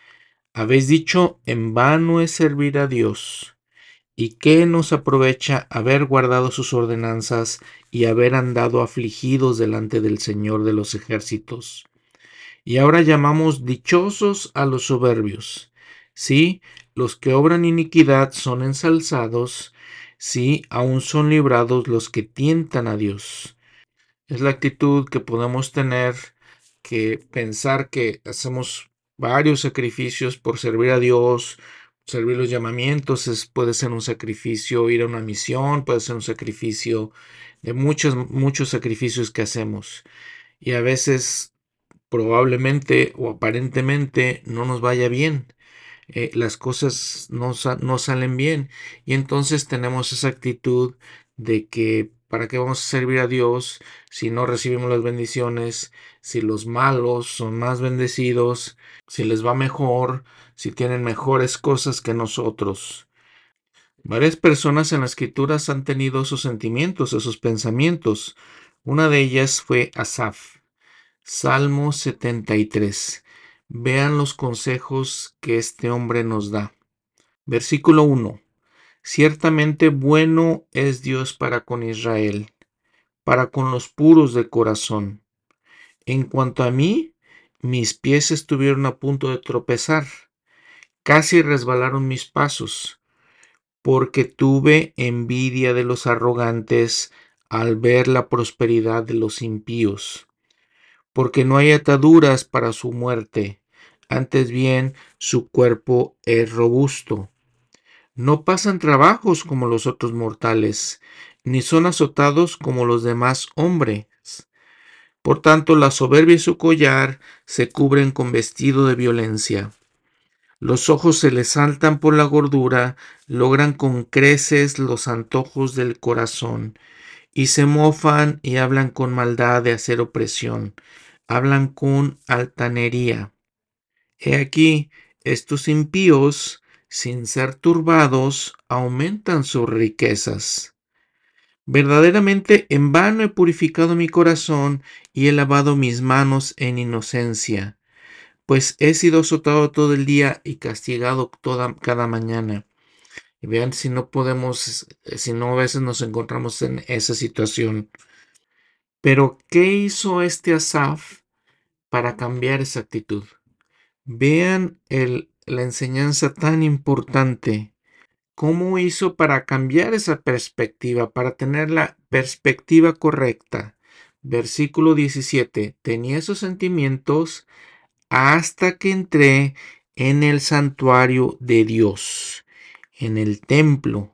Habéis dicho: en vano es servir a Dios. ¿Y qué nos aprovecha haber guardado sus ordenanzas y haber andado afligidos delante del Señor de los ejércitos? Y ahora llamamos dichosos a los soberbios. Sí, los que obran iniquidad son ensalzados, sí, aún son librados los que tientan a Dios. Es la actitud que podemos tener, que pensar que hacemos varios sacrificios por servir a Dios, servir los llamamientos, puede ser un sacrificio, ir a una misión, puede ser un sacrificio de muchos sacrificios que hacemos. Y a veces probablemente o aparentemente no nos vaya bien. Las cosas no salen bien y entonces tenemos esa actitud de que ¿para qué vamos a servir a Dios si no recibimos las bendiciones, si los malos son más bendecidos, si les va mejor, si tienen mejores cosas que nosotros? Varias personas en las escrituras han tenido esos sentimientos, esos pensamientos. Una de ellas fue Asaf. Salmo 73. Vean los consejos que este hombre nos da. Versículo 1. Ciertamente bueno es Dios para con Israel, para con los puros de corazón. En cuanto a mí, mis pies estuvieron a punto de tropezar, casi resbalaron mis pasos, porque tuve envidia de los arrogantes al ver la prosperidad de los impíos, porque no hay ataduras para su muerte, antes bien su cuerpo es robusto. No pasan trabajos como los otros mortales, ni son azotados como los demás hombres. Por tanto, la soberbia y su collar se cubren con vestido de violencia. Los ojos se les saltan por la gordura, logran con creces los antojos del corazón, y se mofan y hablan con maldad de hacer opresión, hablan con altanería. He aquí, estos impíos, sin ser turbados, aumentan sus riquezas. Verdaderamente en vano he purificado mi corazón y he lavado mis manos en inocencia, pues he sido azotado todo el día y castigado cada mañana. Y vean si no podemos, si no a veces nos encontramos en esa situación. Pero, ¿qué hizo este Asaf para cambiar esa actitud? Vean la enseñanza tan importante. ¿Cómo hizo para cambiar esa perspectiva, para tener la perspectiva correcta? Versículo 17. Tenía esos sentimientos hasta que entré en el santuario de Dios, en el templo.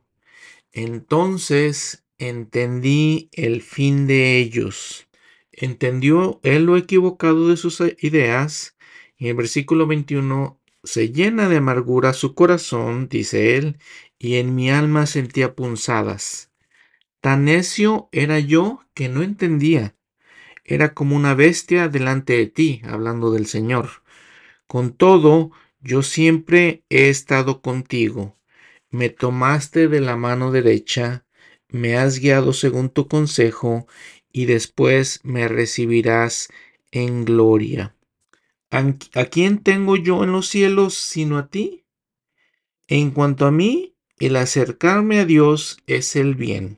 Entonces entendí el fin de ellos. Entendió él lo equivocado de sus ideas. Y en el versículo 21 se llena de amargura su corazón, dice él, y en mi alma sentía punzadas. Tan necio era yo que no entendía. Era como una bestia delante de ti, hablando del Señor. Con todo, yo siempre he estado contigo. Me tomaste de la mano derecha, me has guiado según tu consejo, y después me recibirás en gloria. ¿A quién tengo yo en los cielos sino a ti? En cuanto a mí, el acercarme a Dios es el bien.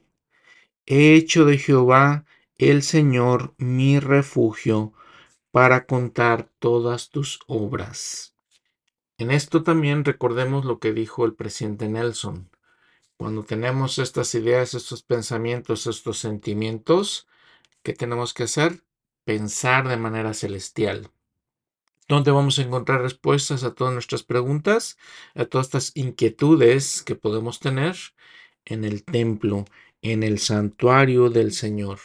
He hecho de Jehová el Señor mi refugio para contar todas tus obras. En esto también recordemos lo que dijo el presidente Nelson. Cuando tenemos estas ideas, estos pensamientos, estos sentimientos, ¿qué tenemos que hacer? Pensar de manera celestial. ¿Dónde vamos a encontrar respuestas a todas nuestras preguntas, a todas estas inquietudes que podemos tener? En el templo, en el santuario del Señor.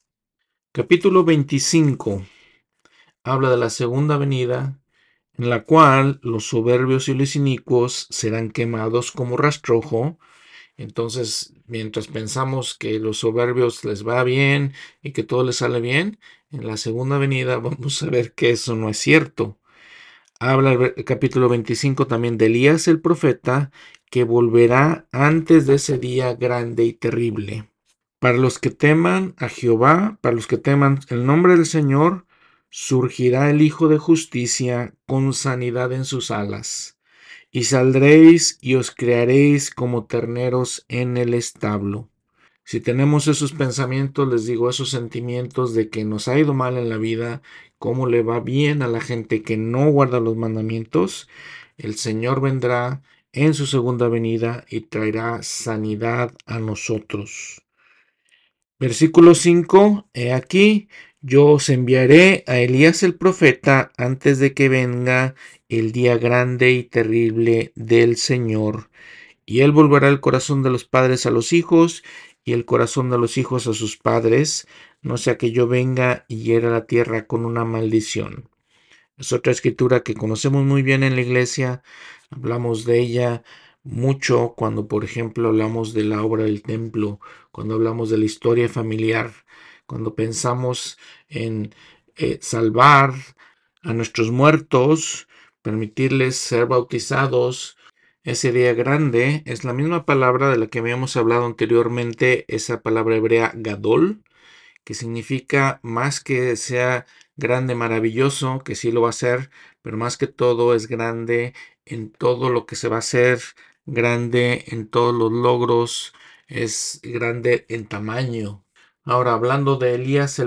Capítulo 25 habla de la segunda venida, en la cual los soberbios y los inicuos serán quemados como rastrojo. Entonces, mientras pensamos que los soberbios les va bien y que todo les sale bien, en la segunda venida vamos a ver que eso no es cierto. Habla el capítulo 25 también de Elías el profeta, que volverá antes de ese día grande y terrible. Para los que teman a Jehová, para los que teman el nombre del Señor, surgirá el Hijo de Justicia con sanidad en sus alas. Y saldréis y os crearéis como terneros en el establo. Si tenemos esos pensamientos, les digo, esos sentimientos de que nos ha ido mal en la vida, cómo le va bien a la gente que no guarda los mandamientos, el Señor vendrá en su segunda venida y traerá sanidad a nosotros. Versículo 5. He aquí, yo os enviaré a Elías el profeta antes de que venga el día grande y terrible del Señor. Y él volverá el corazón de los padres a los hijos y el corazón de los hijos a sus padres, no sea que yo venga y hiera la tierra con una maldición. Es otra escritura que conocemos muy bien en la iglesia, hablamos de ella mucho cuando, por ejemplo, hablamos de la obra del templo, cuando hablamos de la historia familiar, cuando pensamos en salvar a nuestros muertos, permitirles ser bautizados. Ese día grande es la misma palabra de la que habíamos hablado anteriormente, esa palabra hebrea gadol, que significa más que sea grande, maravilloso, que sí lo va a ser, pero más que todo es grande en todo lo que se va a hacer, grande en todos los logros, es grande en tamaño. Ahora, hablando de Elías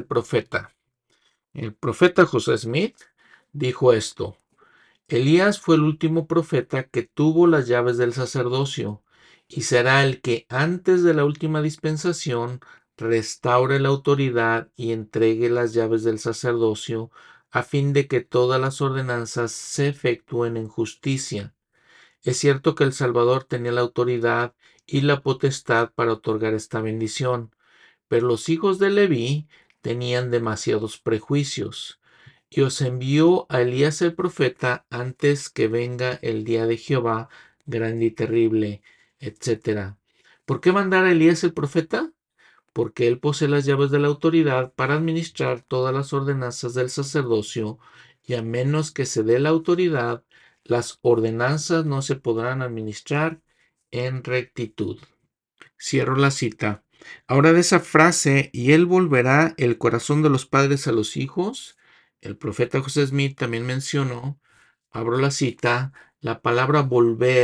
el profeta José Smith dijo esto: Elías fue el último profeta que tuvo las llaves del sacerdocio, y será el que antes de la última dispensación restaure la autoridad y entregue las llaves del sacerdocio, a fin de que todas las ordenanzas se efectúen en justicia. Es cierto que el Salvador tenía la autoridad y la potestad para otorgar esta bendición, pero los hijos de Leví tenían demasiados prejuicios. Y os envió a Elías el profeta antes que venga el día de Jehová grande y terrible, etc. ¿Por qué mandar a Elías el profeta? Porque él posee las llaves de la autoridad para administrar todas las ordenanzas del sacerdocio, y a menos que se dé la autoridad, las ordenanzas no se podrán administrar en rectitud. Cierro la cita. Ahora de esa frase, y él volverá el corazón de los padres a los hijos, el profeta José Smith también mencionó, abro la cita, la palabra volver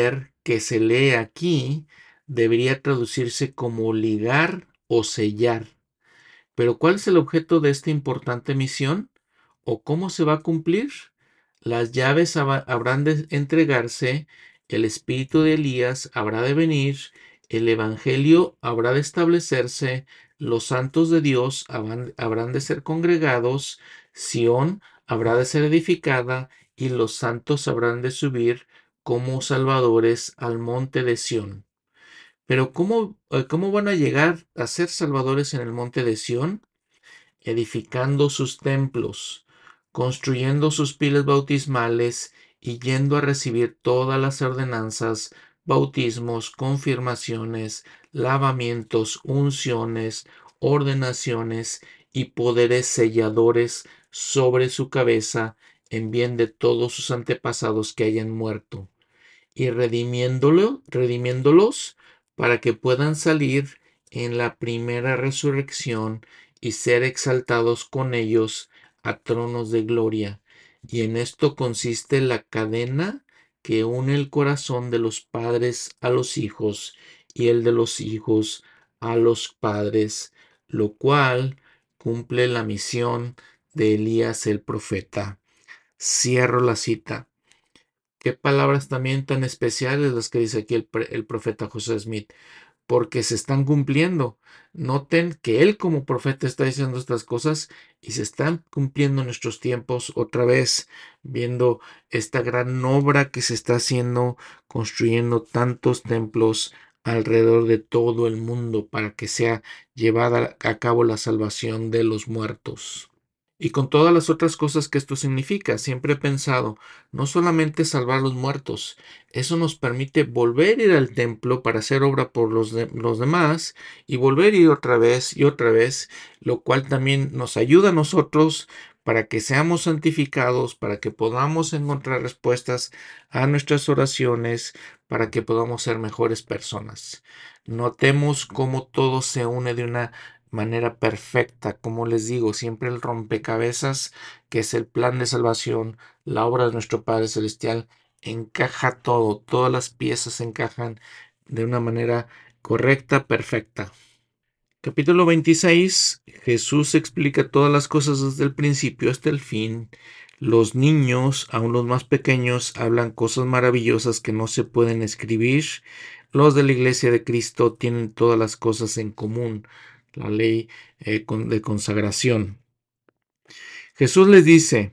que se lee aquí debería traducirse como ligar o sellar. Pero ¿cuál es el objeto de esta importante misión? ¿O cómo se va a cumplir? Las llaves habrán de entregarse, el espíritu de Elías habrá de venir, el evangelio habrá de establecerse, los santos de Dios habrán de ser congregados, Sión habrá de ser edificada y los santos habrán de subir como salvadores al monte de Sión. Pero ¿cómo van a llegar a ser salvadores en el monte de Sión? Edificando sus templos, construyendo sus piles bautismales y yendo a recibir todas las ordenanzas, bautismos, confirmaciones, lavamientos, unciones, ordenaciones y poderes selladores sobre su cabeza en bien de todos sus antepasados que hayan muerto y redimiéndolos para que puedan salir en la primera resurrección y ser exaltados con ellos a tronos de gloria. Y en esto consiste la cadena que une el corazón de los padres a los hijos y el de los hijos a los padres, lo cual cumple la misión de Elías el profeta. Cierro la cita. Qué palabras también tan especiales las que dice aquí el profeta José Smith, porque se están cumpliendo. Noten que él como profeta está diciendo estas cosas y se están cumpliendo en nuestros tiempos otra vez, viendo esta gran obra que se está haciendo, construyendo tantos templos alrededor de todo el mundo para que sea llevada a cabo la salvación de los muertos. Y con todas las otras cosas que esto significa, siempre he pensado, no solamente salvar a los muertos, eso nos permite volver a ir al templo para hacer obra por los demás y volver a ir otra vez, lo cual también nos ayuda a nosotros para que seamos santificados, para que podamos encontrar respuestas a nuestras oraciones, para que podamos ser mejores personas. Notemos cómo todo se une de una manera perfecta, como les digo, siempre el rompecabezas, que es el plan de salvación, la obra de nuestro Padre Celestial, encaja todo, todas las piezas encajan de una manera correcta, perfecta. Capítulo 26. Jesús explica todas las cosas desde el principio hasta el fin. Los niños, aun los más pequeños, hablan cosas maravillosas que no se pueden escribir. Los de la Iglesia de Cristo tienen todas las cosas en común. La ley de consagración. Jesús les dice,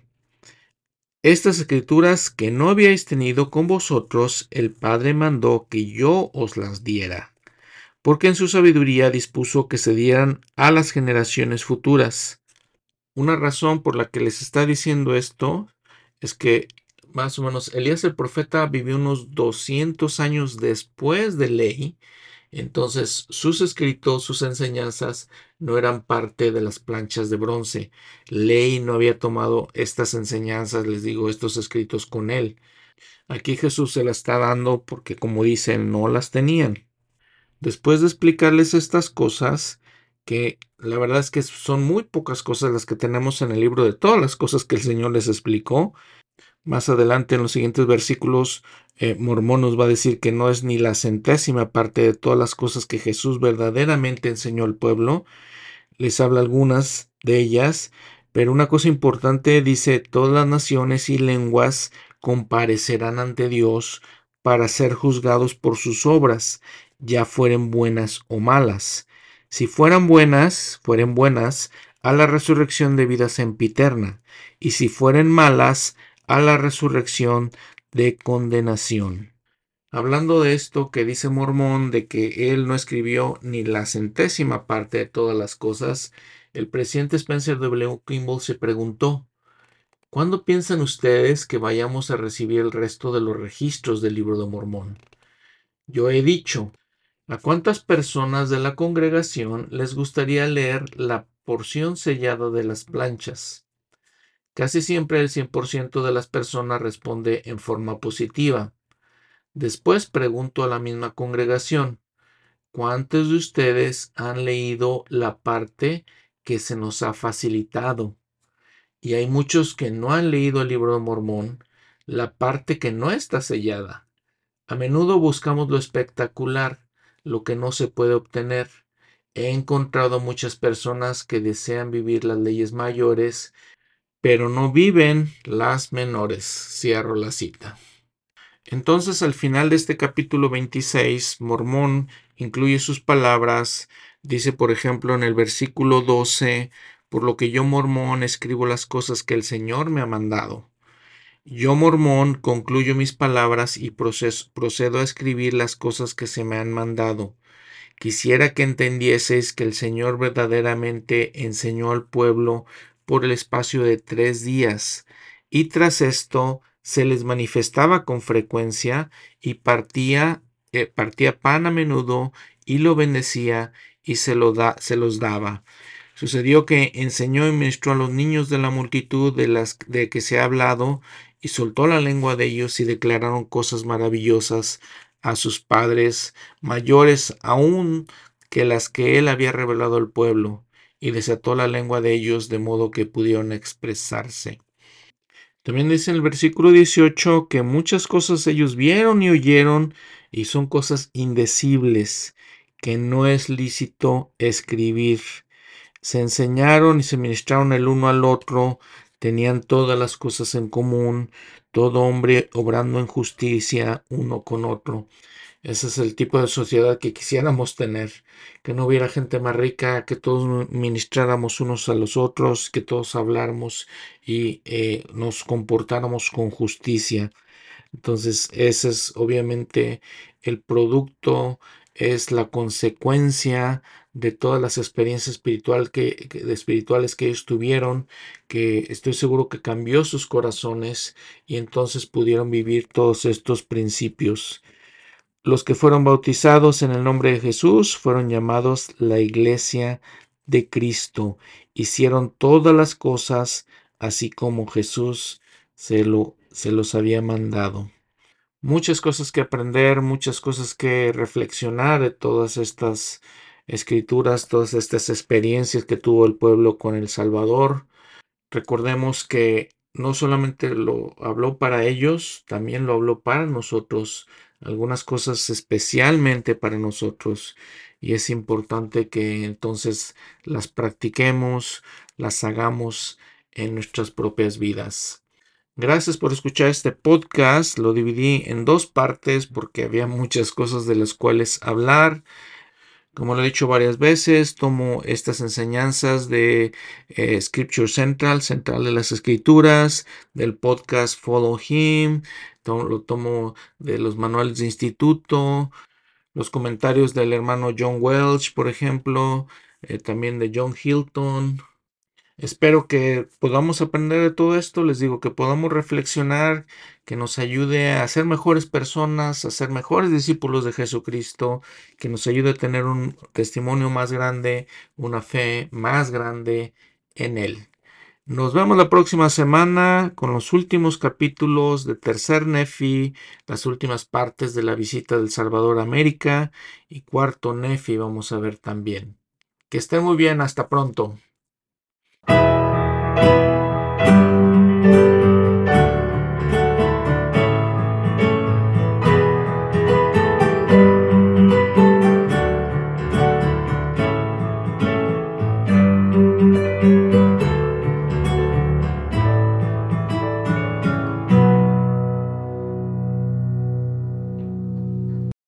estas escrituras que no habíais tenido con vosotros, el Padre mandó que yo os las diera, porque en su sabiduría dispuso que se dieran a las generaciones futuras. Una razón por la que les está diciendo esto es que más o menos Elías el profeta vivió unos 200 años después de ley. Entonces, sus escritos, sus enseñanzas no eran parte de las planchas de bronce. Ley no había tomado estas enseñanzas, les digo, estos escritos con él. Aquí Jesús se las está dando porque, como dicen, no las tenían. Después de explicarles estas cosas, que la verdad es que son muy pocas cosas las que tenemos en el libro de todas las cosas que el Señor les explicó, más adelante en los siguientes versículos, Mormón nos va a decir que no es ni la centésima parte de todas las cosas que Jesús verdaderamente enseñó al pueblo. Les habla algunas de ellas, pero una cosa importante dice, todas las naciones y lenguas comparecerán ante Dios para ser juzgados por sus obras, ya fueren buenas o malas. Si fueran buenas, a la resurrección de vida sempiterna, y si fueren malas, a la resurrección de condenación. Hablando de esto que dice Mormón, de que él no escribió ni la centésima parte de todas las cosas, el presidente Spencer W. Kimball se preguntó, ¿cuándo piensan ustedes que vayamos a recibir el resto de los registros del libro de Mormón? Yo he dicho, ¿a cuántas personas de la congregación les gustaría leer la porción sellada de las planchas? Casi siempre el 100% de las personas responde en forma positiva. Después pregunto a la misma congregación, ¿cuántos de ustedes han leído la parte que se nos ha facilitado? Y hay muchos que no han leído el libro de Mormón, la parte que no está sellada. A menudo buscamos lo espectacular, lo que no se puede obtener. He encontrado muchas personas que desean vivir las leyes mayores, pero no viven las menores. Cierro la cita. Entonces, al final de este capítulo 26, Mormón incluye sus palabras. Dice, por ejemplo, en el versículo 12, por lo que yo, Mormón, escribo las cosas que el Señor me ha mandado. Yo, Mormón, concluyo mis palabras y procedo a escribir las cosas que se me han mandado. Quisiera que entendieseis que el Señor verdaderamente enseñó al pueblo por el espacio de 3 días, y tras esto se les manifestaba con frecuencia y partía pan a menudo y lo bendecía y se los daba. Sucedió que enseñó y ministró a los niños de la multitud de que se ha hablado, y soltó la lengua de ellos y declararon cosas maravillosas a sus padres, mayores aún que las que él había revelado al pueblo, y desató la lengua de ellos de modo que pudieron expresarse. También dice en el versículo 18 que muchas cosas ellos vieron y oyeron, y son cosas indecibles que no es lícito escribir. Se enseñaron y se ministraron el uno al otro, tenían todas las cosas en común, todo hombre obrando en justicia uno con otro. Ese es el tipo de sociedad que quisiéramos tener, que no hubiera gente más rica, que todos ministráramos unos a los otros, que todos habláramos y nos comportáramos con justicia. Entonces, ese es obviamente el producto, es la consecuencia de todas las experiencias espirituales que ellos tuvieron, que estoy seguro que cambió sus corazones y entonces pudieron vivir todos estos principios. Los que fueron bautizados en el nombre de Jesús fueron llamados la Iglesia de Cristo. Hicieron todas las cosas así como Jesús se los había mandado. Muchas cosas que aprender, muchas cosas que reflexionar de todas estas escrituras, todas estas experiencias que tuvo el pueblo con el Salvador. Recordemos que no solamente lo habló para ellos, también lo habló para nosotros, algunas cosas especialmente para nosotros, y es importante que entonces las practiquemos, las hagamos en nuestras propias vidas. Gracias por escuchar este podcast. Lo dividí en 2 partes porque había muchas cosas de las cuales hablar. Como lo he dicho varias veces, tomo estas enseñanzas de Scripture Central, Central de las Escrituras, del podcast Follow Him, lo tomo de los manuales de instituto, los comentarios del hermano John Welch, por ejemplo, también de John Hilton. Espero que podamos aprender de todo esto, les digo, que podamos reflexionar, que nos ayude a ser mejores personas, a ser mejores discípulos de Jesucristo, que nos ayude a tener un testimonio más grande, una fe más grande en Él. Nos vemos la próxima semana con los últimos capítulos de Tercer Nefi, las últimas partes de la visita del Salvador a América y Cuarto Nefi vamos a ver también. Que estén muy bien, hasta pronto.